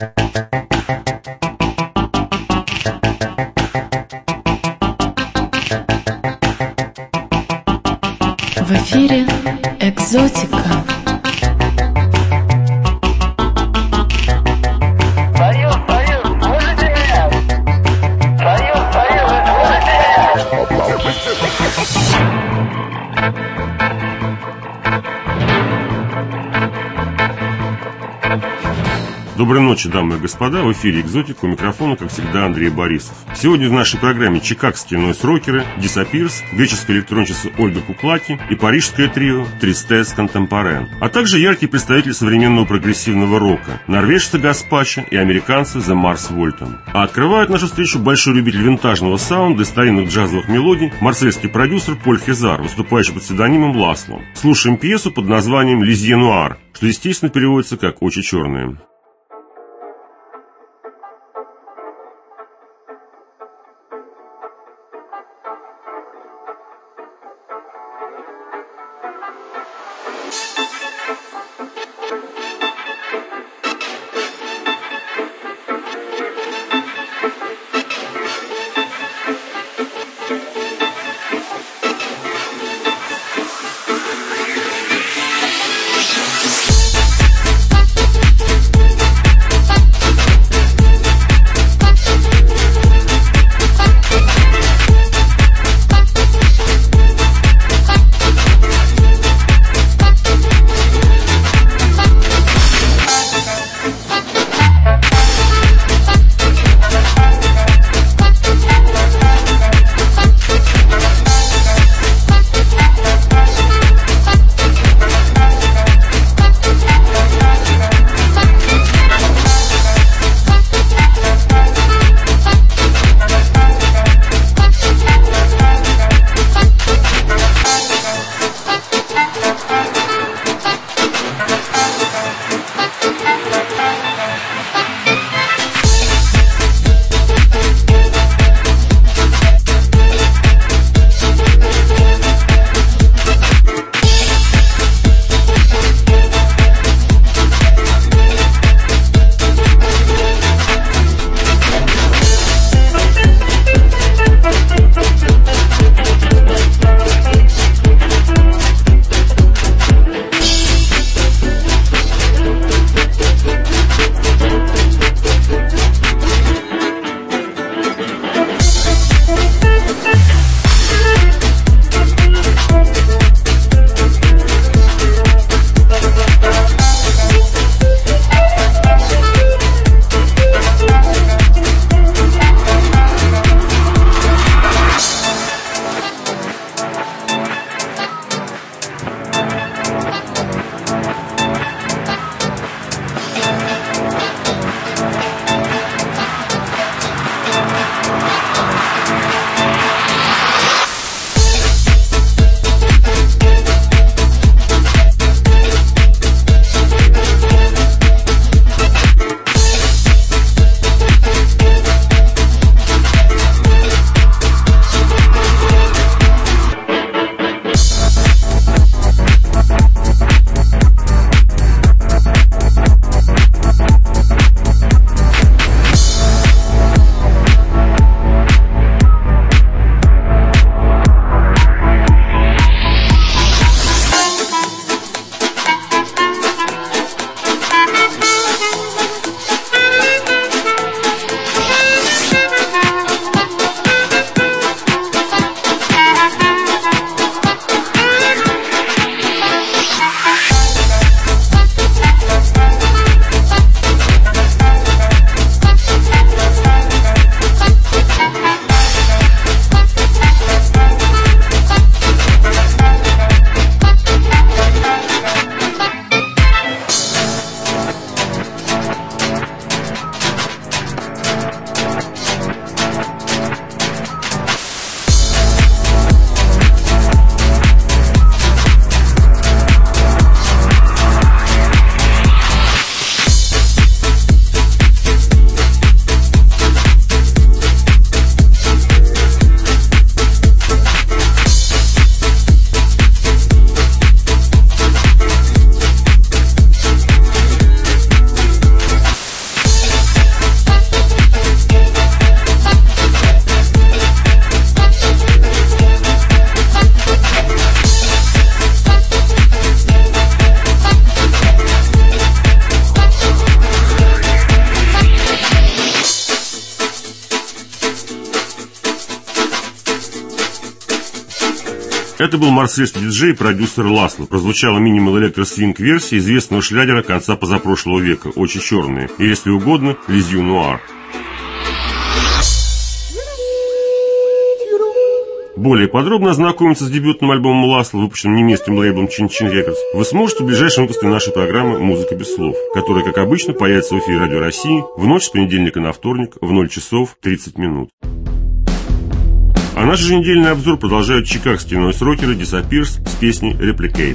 В эфире «Экзотика». Доброй ночи, дамы и господа, в эфире «Экзотика», у микрофона, как всегда, Андрей Борисов. Сегодня в нашей программе чикагские нойз-рокеры Дисапирс, греческая электронщица Ольга Куклаки и парижское трио Тристес Контемпорен, а также яркий представитель современного прогрессивного рока, норвежцы Гаспачо и американцы The Mars Volta. А открывает нашу встречу большой любитель винтажного саунда и старинных джазовых мелодий, марсельский продюсер Поль Хезар, выступающий под псевдонимом Ласло. Слушаем пьесу под названием «Лизье Нуар», что естественно переводится как «Очи черные». Это был марсельский диджей и продюсер Ласло. Прозвучала минимал электро-свинг-версия известного шлягера конца позапрошлого века «Очи черные» и, если угодно, «Les yeux noirs». Более подробно ознакомиться с дебютным альбомом Ласло, выпущенным немецким лейблом Chin Chin Records, вы сможете в ближайшем выпуске нашей программы «Музыка без слов», которая, как обычно, появится в эфире Радио России в ночь с понедельника на вторник в 0 часов 30 минут. А наш еженедельный обзор продолжают чикагские нойз-рокеры Disappears с песней «Replicate».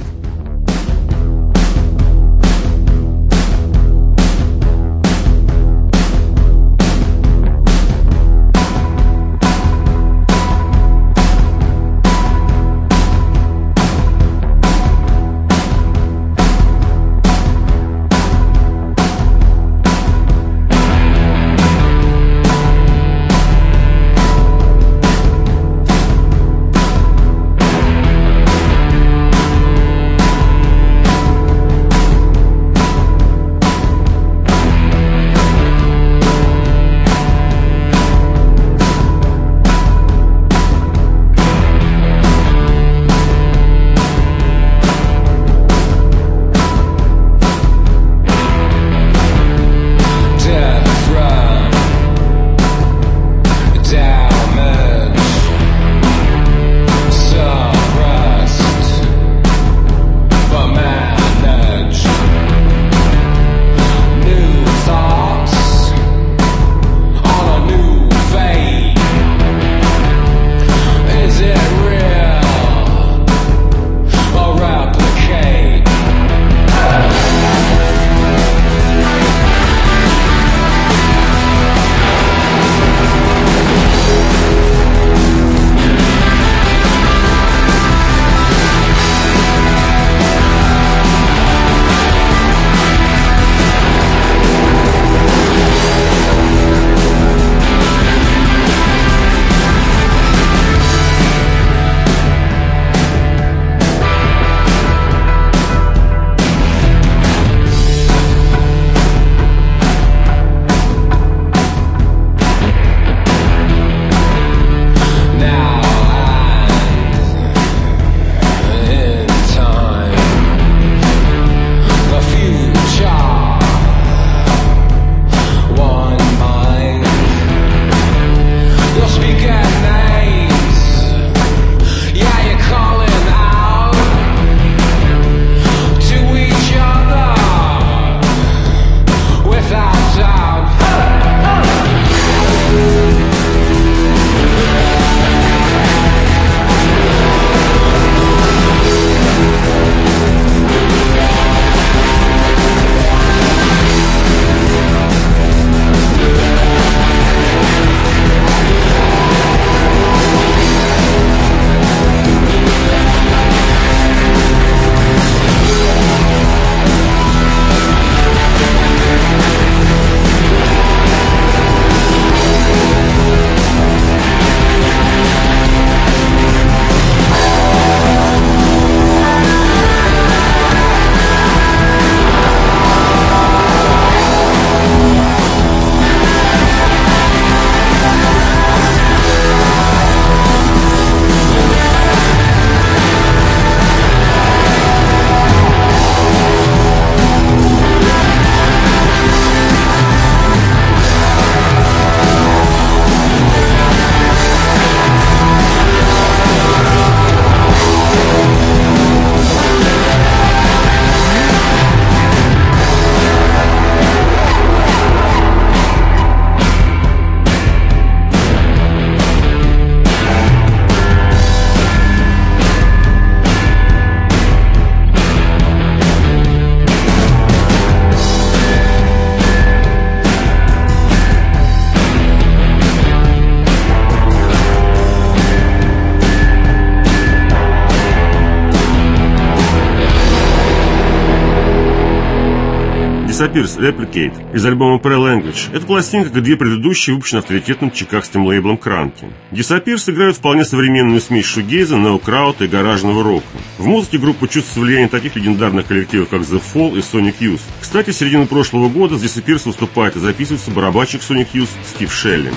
Disappears Replicate из альбома Pre-Language. Эта пластинка, как две предыдущие, выпущена авторитетным чикагским лейблом Кранки. Disappears играют вполне современную смесь шугейза, неокраута и гаражного рока. В музыке группа чувствует влияние таких легендарных коллективов, как The Fall и Sonic Youth. Кстати, с середины прошлого года с Disappears выступает и записывается барабанщик Sonic Youth Стив Шелли.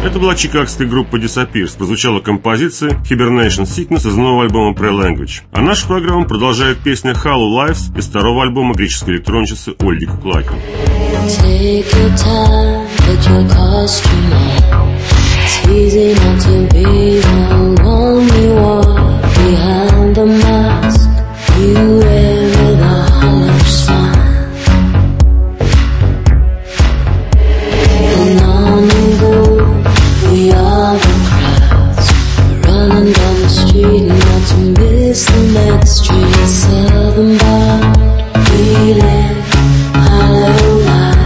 Это была чикагская группа Disappears. Прозвучала композиция Hibernation Sickness из нового альбома Pre-Language. А нашу программу продолжает песня Hollow Lives из второго альбома греческой электронщицы Ольги Куклаки. Take your time, put your costume on. It's easy not to be the lonely one behind the mask you wear with a hollow smile. And on we go, we are the crowds, running down the street not to miss the next street. Southern bound, we live hollow lives.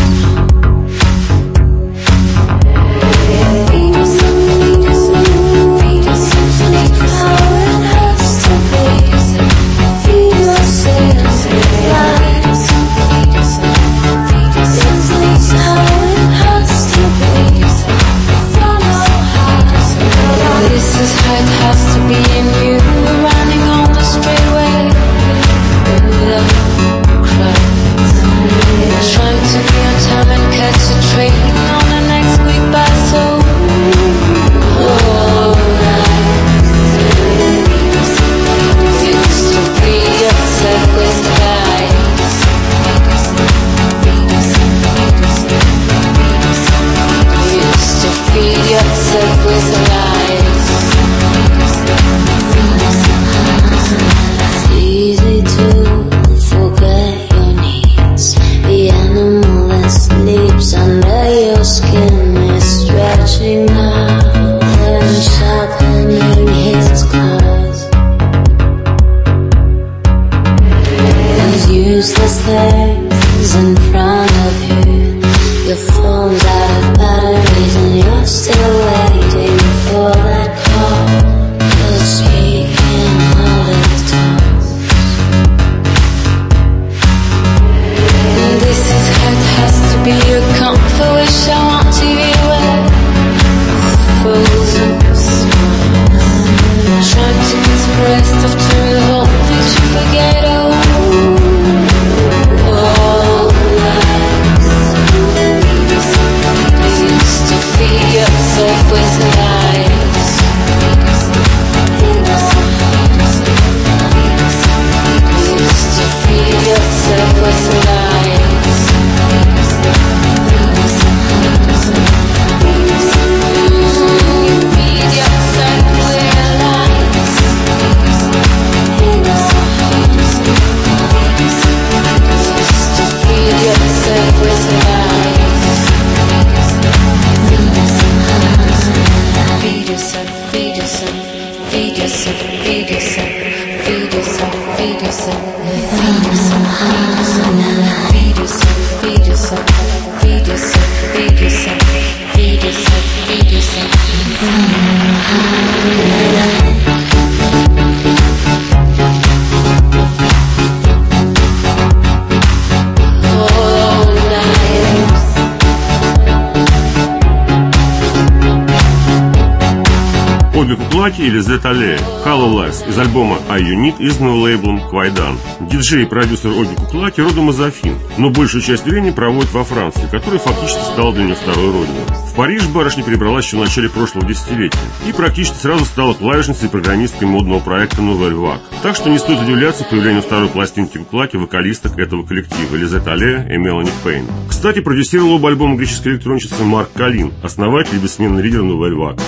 Или Зетале, Hollow Lives из альбома I Unit, изданного лейблом Quaidan. Диджей и продюсер Ольга Куклаки родом из Афин, но большую часть времени проводит во Франции, которая фактически стала для нее второй родиной. В Париж барышня перебралась еще в начале прошлого десятилетия и практически сразу стала клавишницей и программисткой модного проекта Nouvelle Vague. Так что не стоит удивляться появлению второй пластинки Куклаки вокалисток этого коллектива Лизет Але и Мелани Пейн. Кстати, продюсировал оба альбома греческой электронщицы Марк Калин, основатель и бессменный лидер Nouvelle Vague.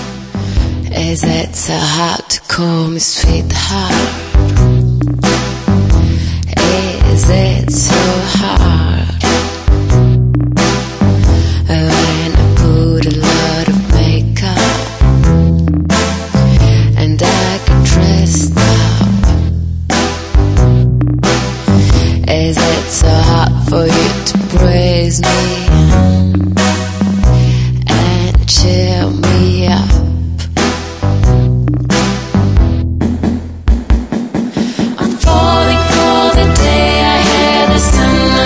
Is it so hard to call me sweetheart? Is it so hard when I put a lot of makeup and I get dressed up? Is it so hard for you to praise me and cheer me up? Falling for the day I hear the sun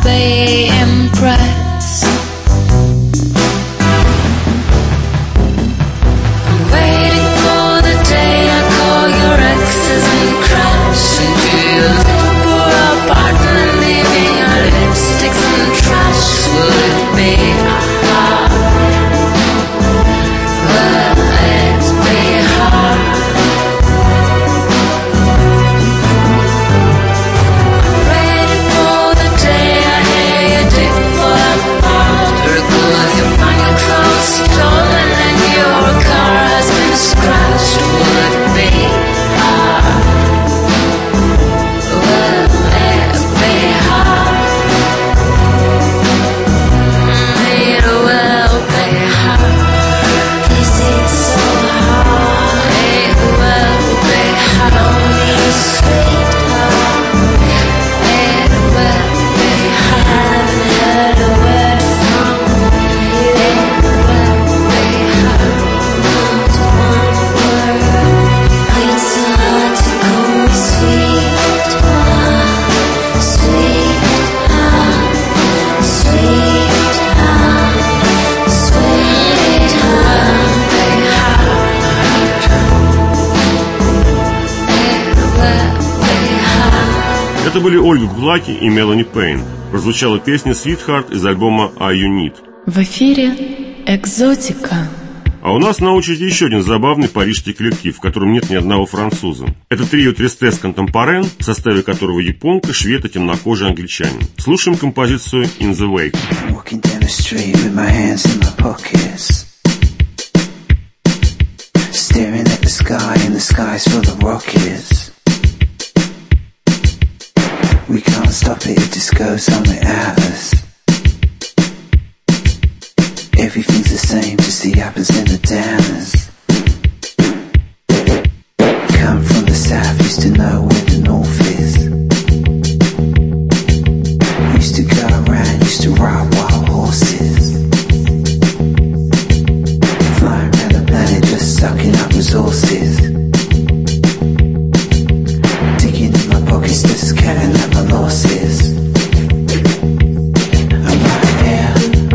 be impressed. I'm waiting for the day I call your exes and crash into your poor apartment, leaving our lipsticks and trash. Will it be hard? Will it be hard? I'm waiting for the day I hear you dig for a part. Or good, you find your clothes stolen and your car has been scratched. Will it be hard? Will it be hard? It will be hard. This is so hard. It will be hard, sweetheart. It will be hard. Heard a word from you. It will be hard. Not one word. It's so hard to call me sweetheart, sweetheart, sweetheart, sweetheart. Be hard. It will be hard. Это были Ольга Кулаки и Мелани Пейн. Прозвучала песня «Sweetheart» из альбома «All You Need». В эфире «Экзотика». А у нас на очереди еще один забавный парижский коллектив, в котором нет ни одного француза. Это трио Tristesse Contemporaine, в составе которого японка, швед и темнокожий англичанин. Слушаем композицию «In the Wake». Walking down the street with my hands in my pockets, staring at the sky and the sky's full of rockets. We can't stop it, it just goes somewhere at us. Everything's the same, just the uppers and the downers. Come from the south, used to know where the north is. Used to go around, used to ride wild horses. Flying around the planet, just sucking up resources. Digging in my pockets, just counting up my losses. I'm right here,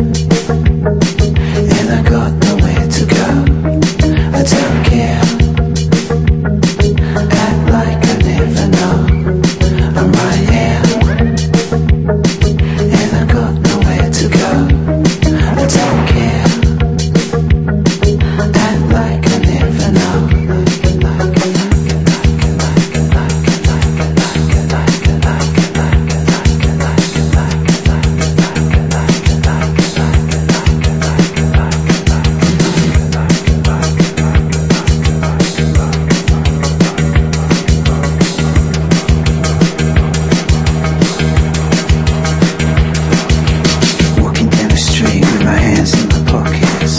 and I got nowhere to go. I don't care, act like I never know. I'm right here, and I got nowhere to go. I don't care, act like I never know. Walking down the street with my hands in my pockets,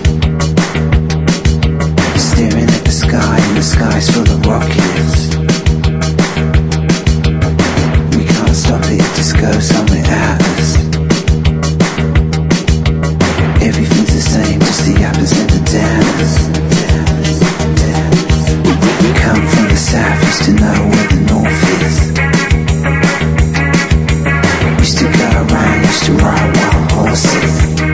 staring at the sky and the sky's full of rockets. We can't stop it, it just goes somewhere at us. Everything's the same, just the uppers and the downers. Come from the south, used to know where the north is. Used to go around, used to ride wild horses.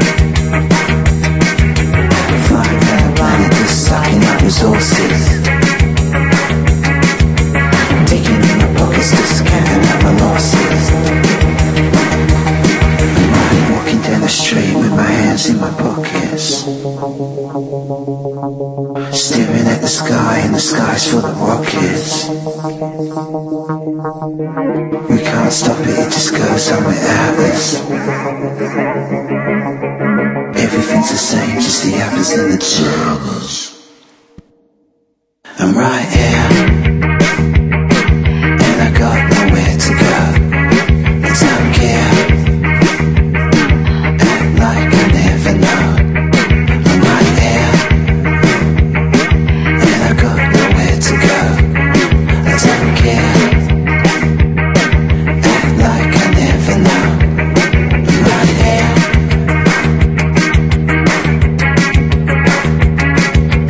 Flying around the planet, just sucking up resources. Digging in my pockets, just counting up my losses. I'm walking down the street with my hands in my pockets, staring at the sky and the sky's full of rockets. We can't stop it, it just goes somewhere at us. Everything's the same, just the uppers and the downers. I'm right here, and I got nowhere to go. I don't care, act like I never know. I'm right here, and I got nowhere to go. I don't care, act like I never know. I'm right here.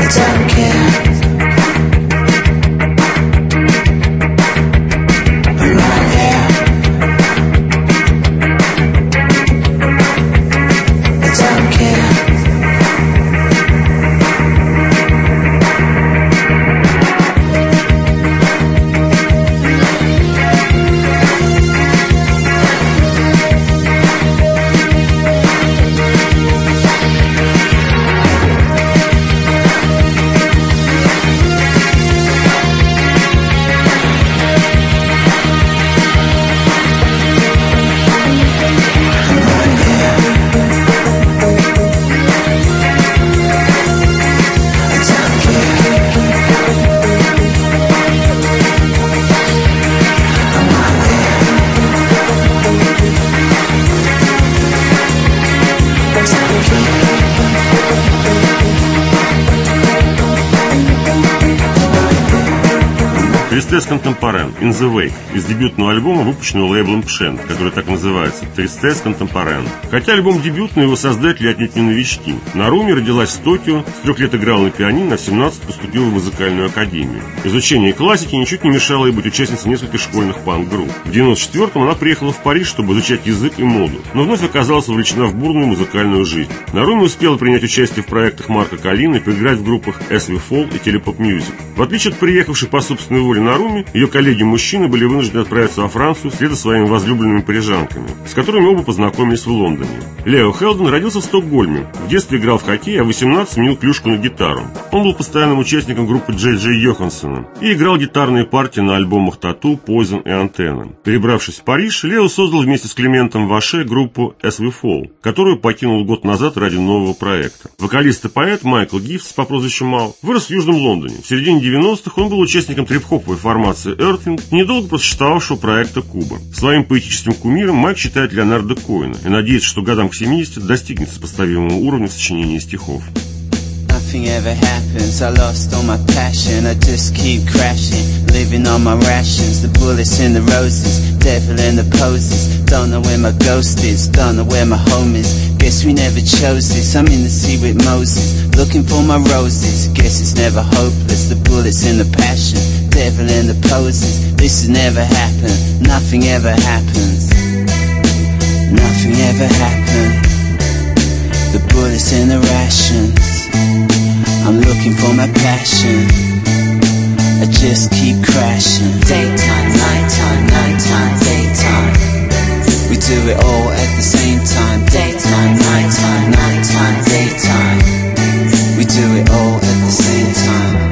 Tristesse Contemporaine In the Wake из дебютного альбома, выпущенного лейблом Pshent, который так называется Tristesse Contemporaine. Хотя альбом дебютный, его создатели отнюдь не новички. Наруми родилась в Токио, с 3 лет играла на пианино, а в 17 поступила в музыкальную академию. Изучение классики ничуть не мешало ей быть участницей нескольких школьных панк-групп. В 94-м она приехала в Париж, чтобы изучать язык и моду, но вновь оказалась вовлечена в бурную музыкальную жизнь. Наруми успела принять участие в проектах Марка Калина и поиграть в группах As We Fall и Telepop Music. В отличие от приехавшей по собственной воле Наруми, ее коллеги-мужчины были вынуждены отправиться во Францию вслед за своими возлюбленными парижанками, с которыми оба познакомились в Лондоне. Лео Хелден родился в Стокгольме. В детстве играл в хоккей, а в 18 сменил клюшку на гитару. Он был постоянным участником группы Джей Джей Йоханссона и играл гитарные партии на альбомах Tattoo, Poison и Antenna. Перебравшись в Париж, Лео создал вместе с Климентом Ваше группу As We Fall, которую покинул год назад ради нового проекта. Вокалист и поэт Майкл Гифтс по прозвищу Мал вырос в Южном Лондоне. В середине 90-х он был участником трип-хоповой формации Earthling и недолго просуществовавшего проекта Куба. Своим поэтическим кумиром Майк считает Леонарда Коэна и надеется, что годам к 70 достигнет сопоставимого уровня в сочинении стихов. Nothing ever happens, I lost all my passion, I just keep crashing, living on my rations, the bullets in the roses, devil in the poses, don't know where my ghost is, don't know where my home is, guess we never chose this, I'm in the sea with Moses, looking for my roses, guess it's never hopeless, the bullets in the passion, devil in the poses, this has never happened, nothing ever happens, nothing ever happened, the bullets in the rations, I'm looking for my passion, I just keep crashing. Daytime, nighttime, nighttime, daytime, we do it all at the same time. Daytime, nighttime, nighttime, daytime, we do it all at the same time.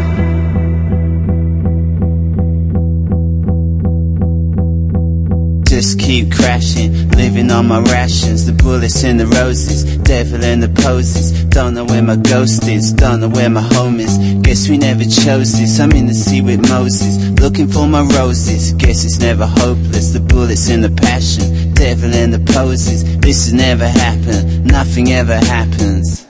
Just keep crashing, living on my rations, the bullets in the roses, devil in the poses, don't know where my ghost is, don't know where my home is, guess we never chose this, I'm in the sea with Moses, looking for my roses, guess it's never hopeless, the bullets in the passion, devil in the poses, this has never happened, nothing ever happens,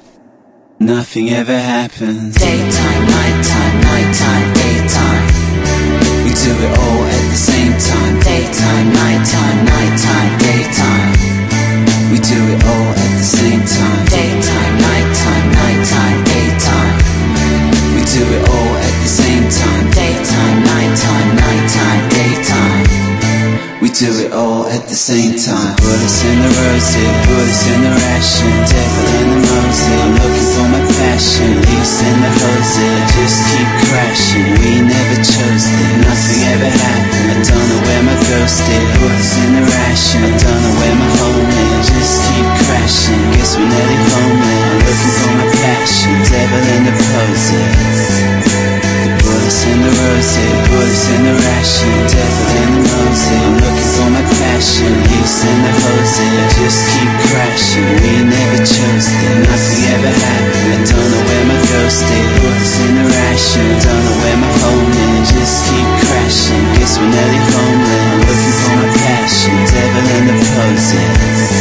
nothing ever happens. Daytime, nighttime, nighttime, daytime, we do it all at the same time. Daytime, nighttime, nighttime, daytime, we do it all at the same time. Daytime, nighttime, nighttime, daytime, we do it all at the same time. Daytime, nighttime, nighttime, daytime, we do it all at the same time. Bullets in the roses, bullets in the ration, devil in the mosey, I'm looking for my passion, leaves in the hosey, just keep crashing, we never chose it, nothing ever happened, I don't know where my ghost is, bullets in the ration, I don't know where my home is, just keep crashing, guess we're nearly homeless, I'm looking for my passion, devil in the poses, bullets in the roses, bullets in the ration, devil in the rosy, I'm looking for my passion, leaves in the hosey, just keep crashing, we never chose it, nothing ever happened, I don't know where my ghost is, bullets in the ration, don't know where my home is, just keep crashing, guess we're nearly homeless, I'm looking for my passion, devil in the poses,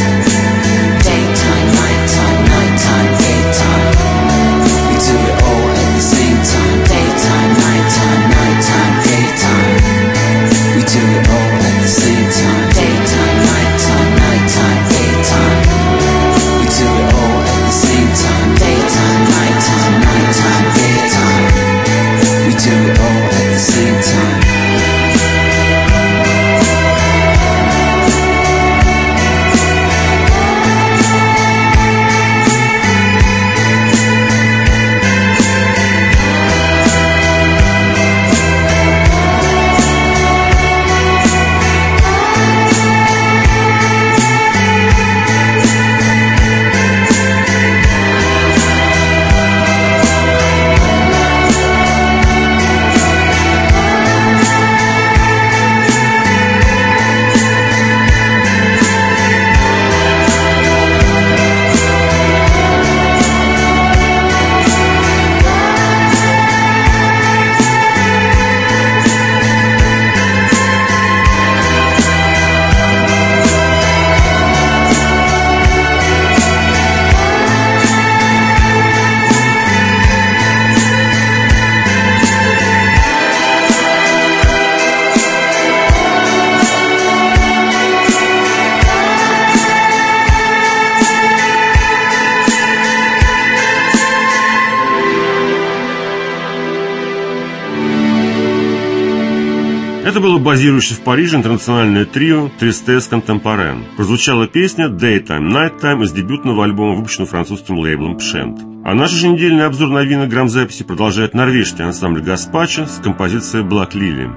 daytime, nighttime, nighttime, daytime, we do it all at the same time. Daytime, nighttime, nighttime, daytime, we do it all at the same time. Daytime, nighttime, nighttime, daytime, we do it all at the same time. Daytime, nighttime, nighttime, daytime, we do it all at the same time. Это было базирующее в Париже интернациональное трио Tristesse Contemporaine. Прозвучала песня Daytime Nighttime из дебютного альбома, выпущенного французским лейблом Pschent. А наш еженедельный обзор новинок грамзаписи продолжает норвежский ансамбль Гаспачо с композицией Black Lily.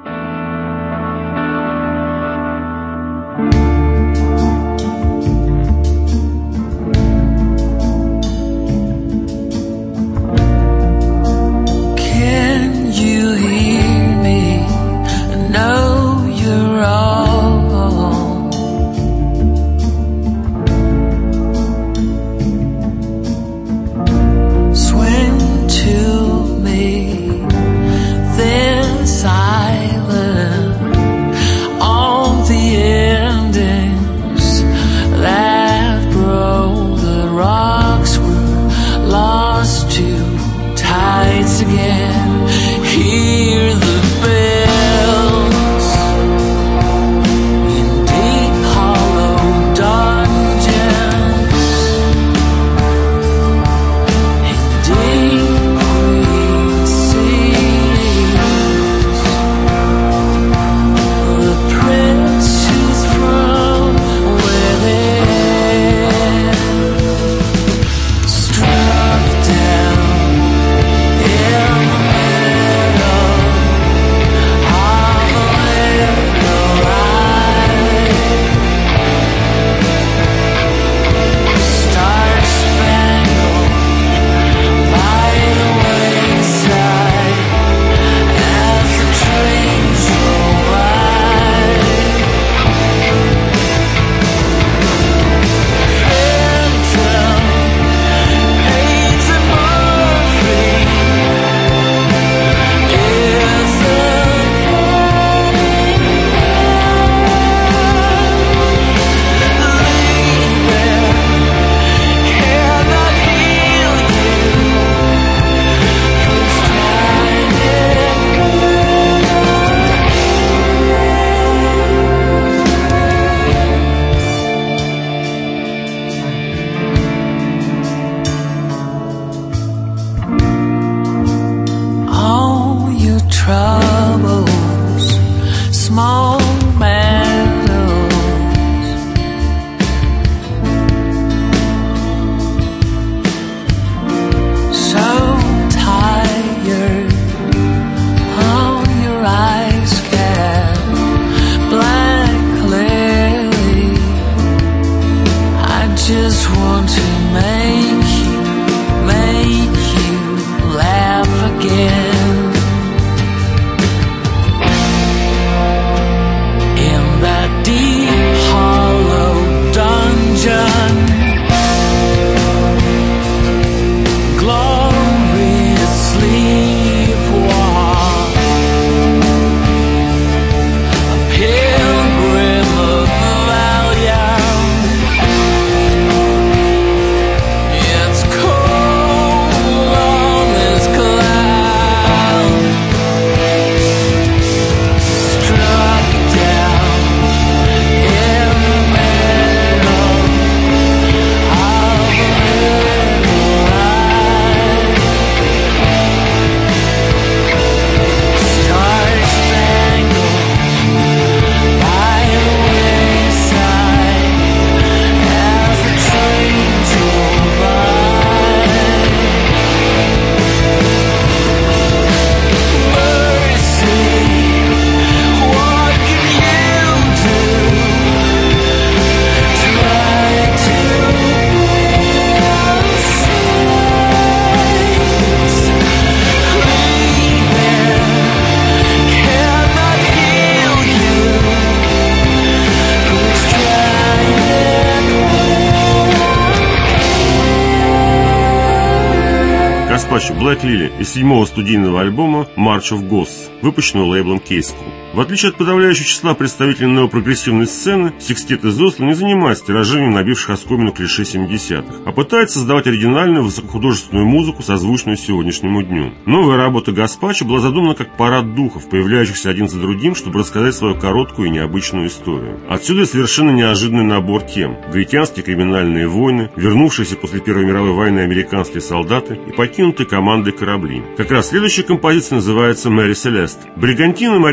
Black Lily из 7-го студийного альбома March of Ghosts, выпущенного лейблом Case Crew. В отличие от подавляющего числа представителей неопрогрессивной сцены, секстет из Осло не занимается тиражением набивших оскомину клише 70-х, а пытается создавать оригинальную высокохудожественную музыку, созвучную сегодняшнему дню. Новая работа Гаспачо была задумана как парад духов, появляющихся один за другим, чтобы рассказать свою короткую и необычную историю. Отсюда и совершенно неожиданный набор тем: гаитянские криминальные войны, вернувшиеся после Первой мировой войны американские солдаты и покинутые командой корабли. Как раз следующая композиция называется «Мэри Селест». Бригантина Мария Селест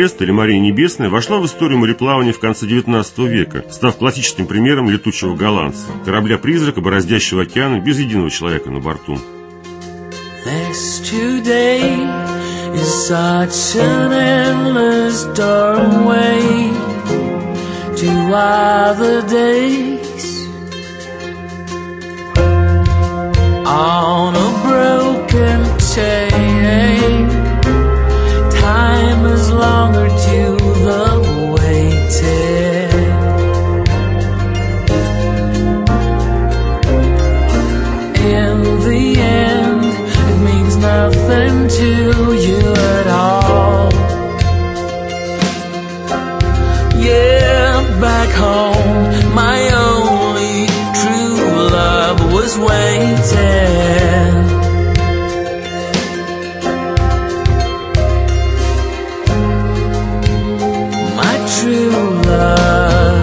Селеста или Мария Небесная вошла в историю мореплавания в конце XIX века, став классическим примером летучего голландца, корабля-призрака, бороздящего океаны без единого человека на борту. This today is such an endless doorway to other days. On a broken chain, time is longer to the waiting. In the end, it means nothing to you at all. Yeah, back home, my only true love was waiting. My true love.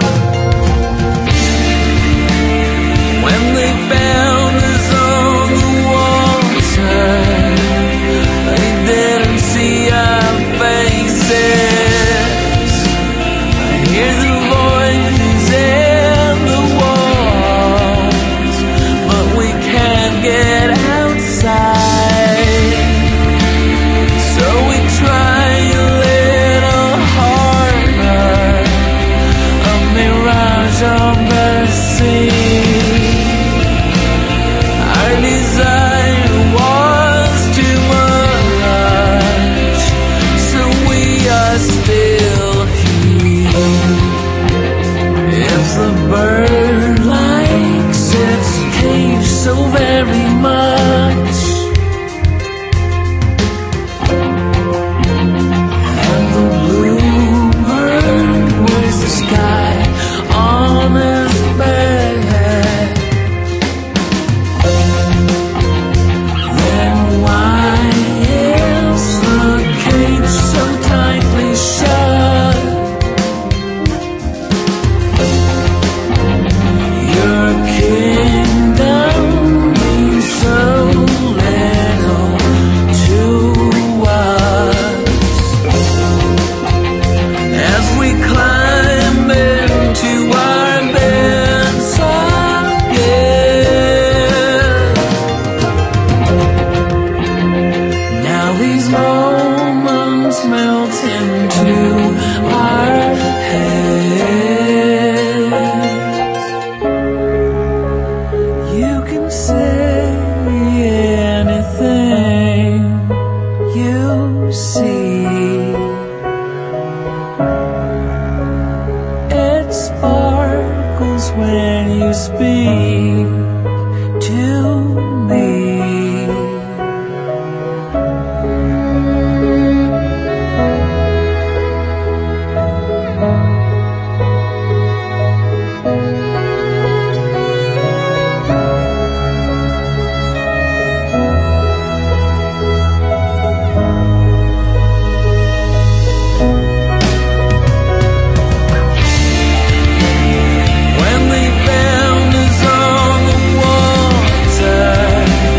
When they found us on the water, they didn't see our faces. I hear the voices in the walls, but we can't get outside. So we try a little harder, a mirage on the sea. Our desire was too much, so we are still here. If the bird likes its cage so very much, and the bluebird wears the sky on his back, then why is the cage so tightly shut? Your kingdom means so little to us. As we climb into our beds again, now these moments melt into our heads. You can say anything you see. It sparkles when you speak to me. When they found us on the water,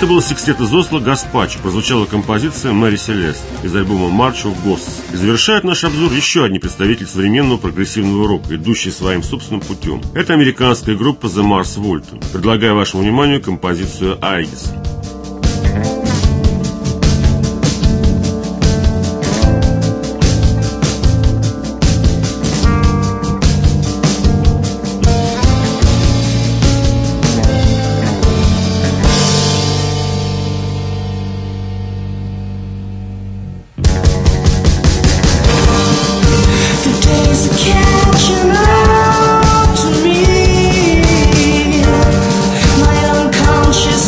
Это был секстет из Осло «Гаспачо». Прозвучала композиция «Мэри Селест» из альбома «March of Ghosts». И завершает наш обзор еще один представитель современного прогрессивного рока, идущий своим собственным путем. Это американская группа The Mars Volta. Предлагаю вашему вниманию композицию «Aegis». Catching up to me, my unconscious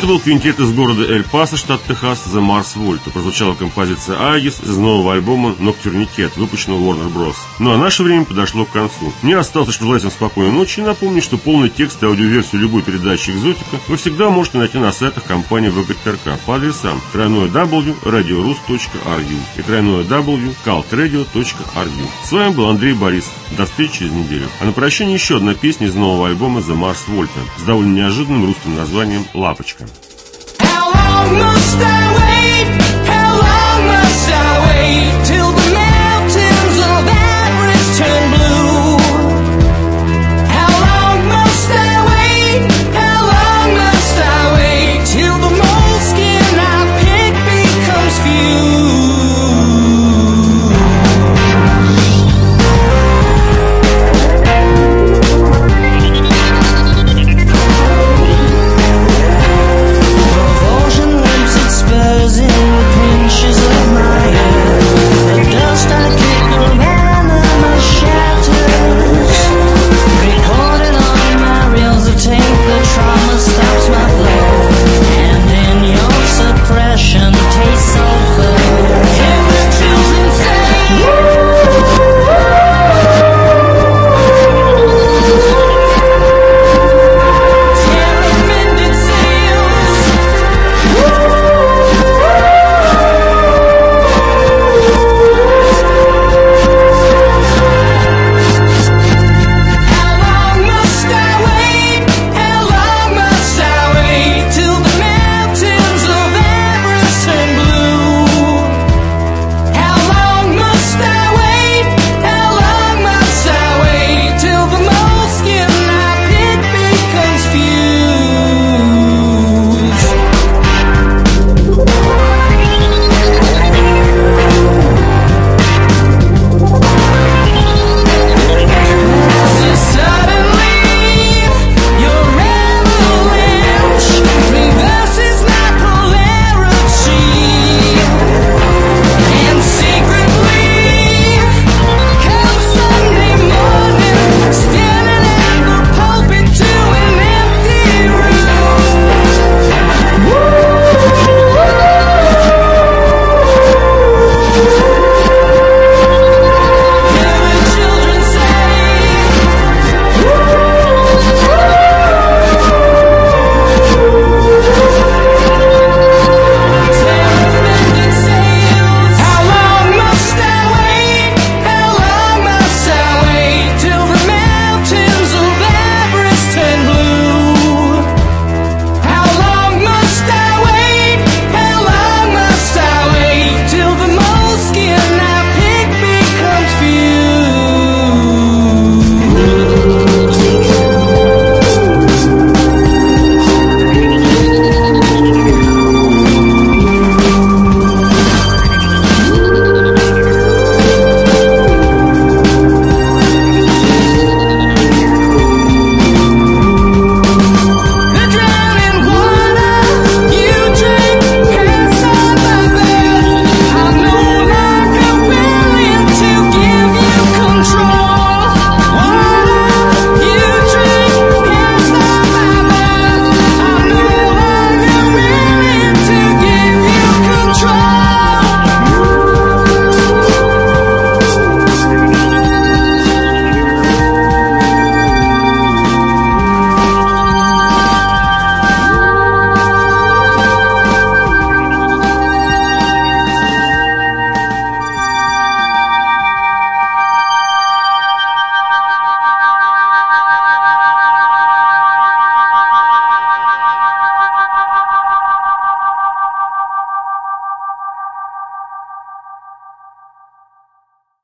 Это был квинтет из города Эль-Пасо, штат Техас, The Mars Volta. Прозвучала композиция «Aegis» из нового альбома «Nocturniquet», выпущенного Warner Bros. Ну а наше время подошло к концу. Мне осталось лишь пожелать вам спокойной ночи и напомнить, что полный текст и аудиоверсию любой передачи «Экзотика» вы всегда можете найти на сайтах компании ВГТРК по адресам www.radiorus.ru и www.caltradio.ru. С вами был Андрей Борисов. До встречи через неделю. А на прощание еще одна песня из нового альбома The Mars Volta с довольно неожиданным русским названием «Лапочка».